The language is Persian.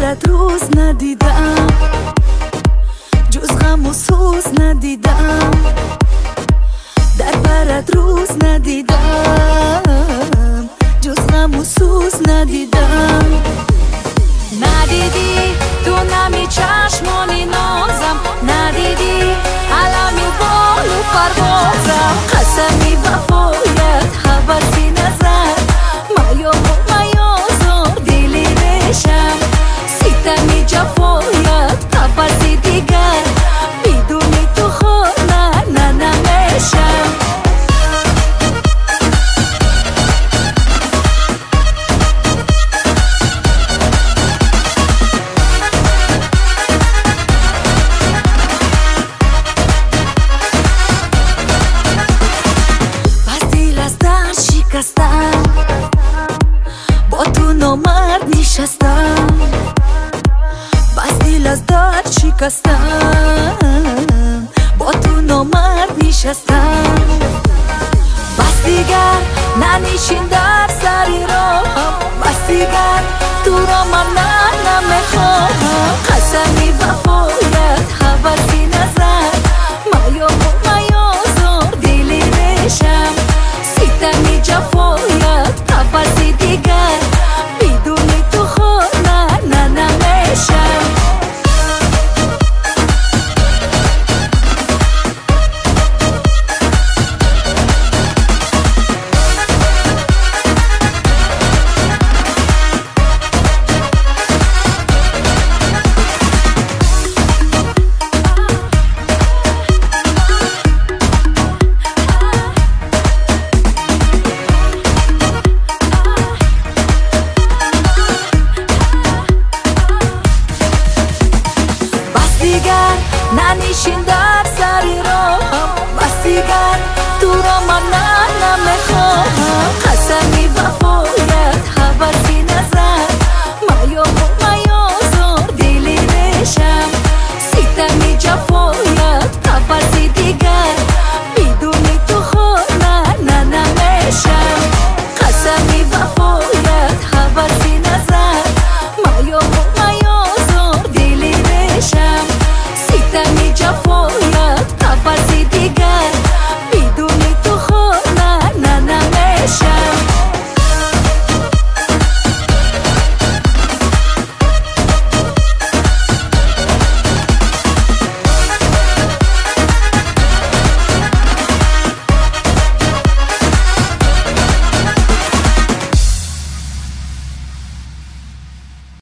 برات روز ندیدم، جز غم و سوز ندیدم. در برات روز ندیدم، جز غم و سوز ندیدم. ندیدی تو نمی چشمانی نازم، ندیدی علمی بال و پروازم. قسمی وفایت حوثی نظر، میام و میازار دلی ریشم. ستمی جفایت قفصی دیگر، بدونی تو خود نه نمیشم. با تو نامرد نشستم، بس دل از درد شکستم. با تو نامرد نشستم، بس دیگر ننشین در سری راهم. بس دیگر تو را